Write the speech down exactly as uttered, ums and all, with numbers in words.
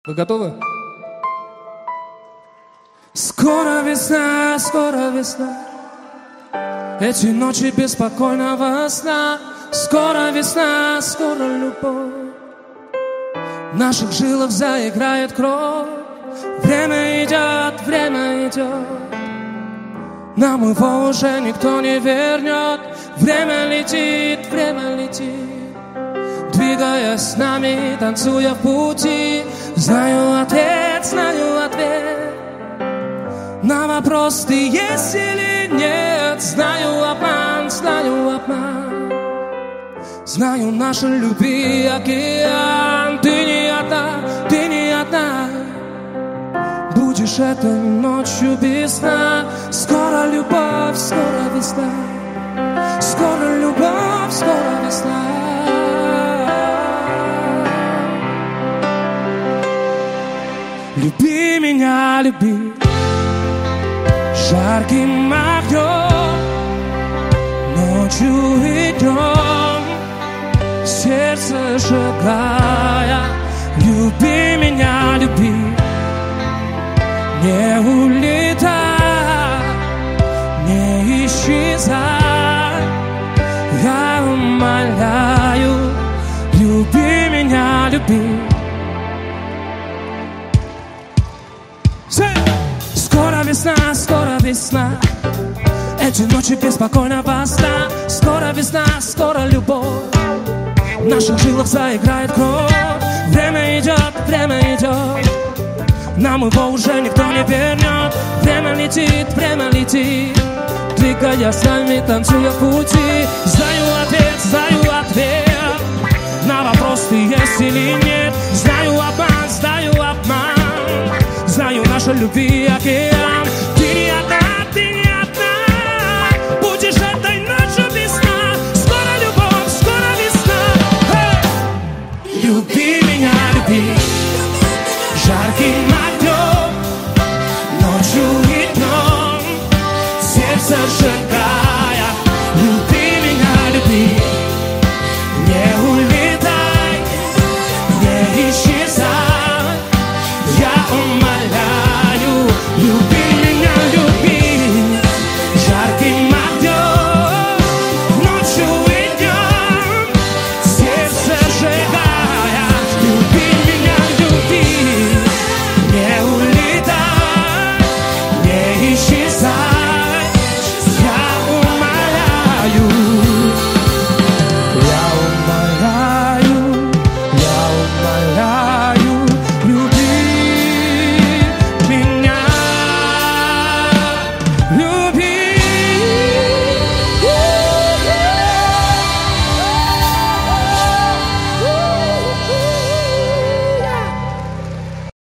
Вы готовы? Скоро весна, скоро весна. Эти ночи беспокойного сна. Скоро весна, скоро любовь. В наших жилах заиграет кровь. Время идет, время идет. Нам его уже никто не вернет. Время летит, время летит. Двигаясь с нами, танцуя в пути. Знаю ответ, знаю ответ на вопрос, ты есть или нет. Знаю обман, знаю обман. Знаю нашей любви океан. Ты не одна, ты не одна. Будешь этой ночью без сна. Скоро любовь, скоро весна. Скоро любовь, скоро весна. Люби меня, люби жарким огнем, ночью и днем, сердце сжигая. Люби меня, люби, не улетай, не исчезай. Я умоляю, люби меня, люби. Скоро весна, скоро весна. Эти ночи беспокойного сна. Скоро весна, скоро любовь. В наших жилах заиграет кровь. Время идет, время идет. Нам его уже никто не вернет. Время летит, время летит. Двигаясь с нами, танцуя в пути. Знаю ответ, знаю ответ на вопрос, ты есть или нет. Знаю обман, знаю обман. Знаю нашей любви океан.